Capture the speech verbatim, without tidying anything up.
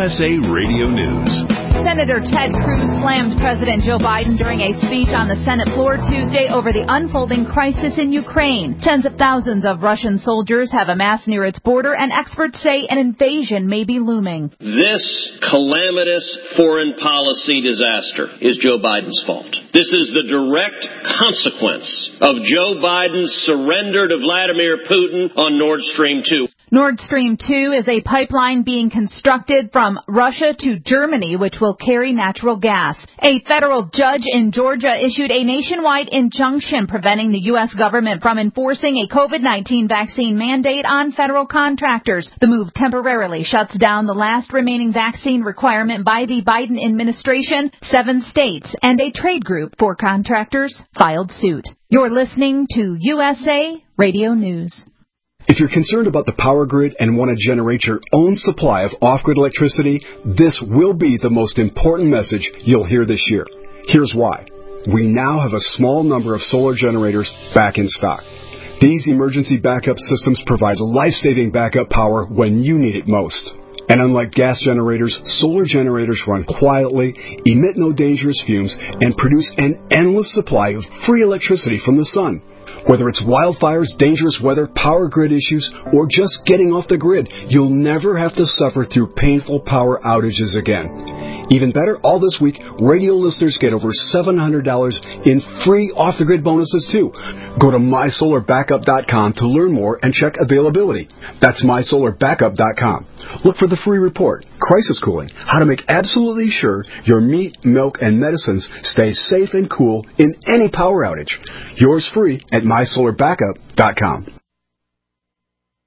S A Radio News. Senator Ted Cruz slammed President Joe Biden during a speech on the Senate floor Tuesday over the unfolding crisis in Ukraine. Tens of thousands of Russian soldiers have amassed near its border, and experts say an invasion may be looming. This calamitous foreign policy disaster is Joe Biden's fault. This is the direct consequence of Joe Biden's surrender to Vladimir Putin on Nord Stream two. Nord Stream two is a pipeline being constructed from Russia to Germany, which will carry natural gas. A federal judge in Georgia issued a nationwide injunction preventing the U S government from enforcing a COVID nineteen vaccine mandate on federal contractors. The move temporarily shuts down the last remaining vaccine requirement by the Biden administration. Seven states and a trade group for contractors filed suit. You're listening to U S A Radio News. If you're concerned about the power grid and want to generate your own supply of off-grid electricity, this will be the most important message you'll hear this year. Here's why. We now have a small number of solar generators back in stock. These emergency backup systems provide life-saving backup power when you need it most. And unlike gas generators, solar generators run quietly, emit no dangerous fumes, and produce an endless supply of free electricity from the sun. Whether it's wildfires, dangerous weather, power grid issues, or just getting off the grid, you'll never have to suffer through painful power outages again. Even better, all this week, radio listeners get over seven hundred dollars in free off-the-grid bonuses, too. Go to my solar backup dot com to learn more and check availability. That's my solar backup dot com. Look for the free report, Crisis Cooling, how to make absolutely sure your meat, milk, and medicines stay safe and cool in any power outage. Yours free at my solar backup dot com.